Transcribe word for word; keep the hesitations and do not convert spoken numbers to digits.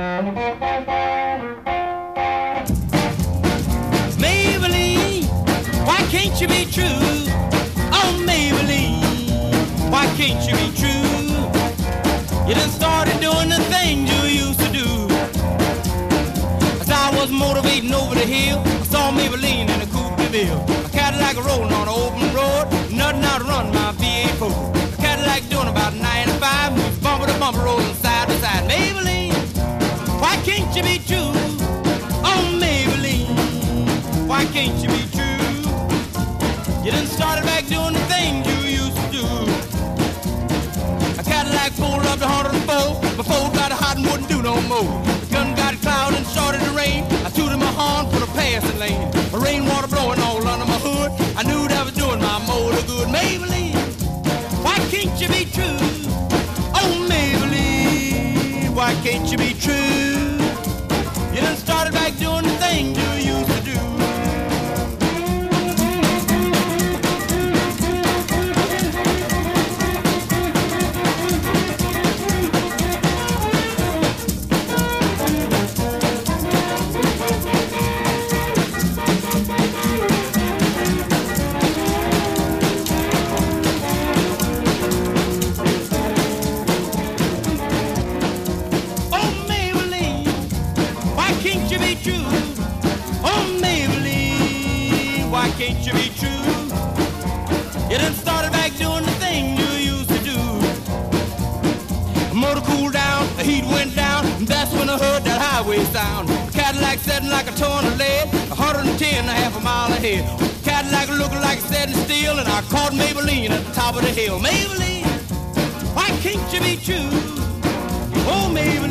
Maybelline, why can't you be true? Oh, Maybelline, why can't you be true? You done started doing the things you used to do. As I was motivating over the hill, I saw Maybelline in a coupe de ville. A Cadillac rolling on an open road, nothing out to run my V eight Ford. A Cadillac doing about ninety-five, moves bumper to bumper, rolling side to side. Maybelline, why can't you be true? Oh, Maybelline, why can't you be true? You done started back doing the things you used to do. A Cadillac pulled up to one oh four, before it got hot and wouldn't do no more. The gun got a cloud and started to rain. I tooted my horn for the passing lane. The rainwater blowing all under my hood. I knew that was doing my motor good. Maybelline, why can't you be true? Oh, Maybelline, why can't you be true? You done started back doing the things you used to do. Can't you be true? You done started back doing the thing you used to do. The motor cooled down, the heat went down, and that's when I heard that highway sound. The Cadillac setting like a ton of lead, one hundred ten and a half a mile ahead. The Cadillac looking like setting steel, and I caught Maybelline at the top of the hill. Maybelline, why can't you be true? Oh, Maybelline.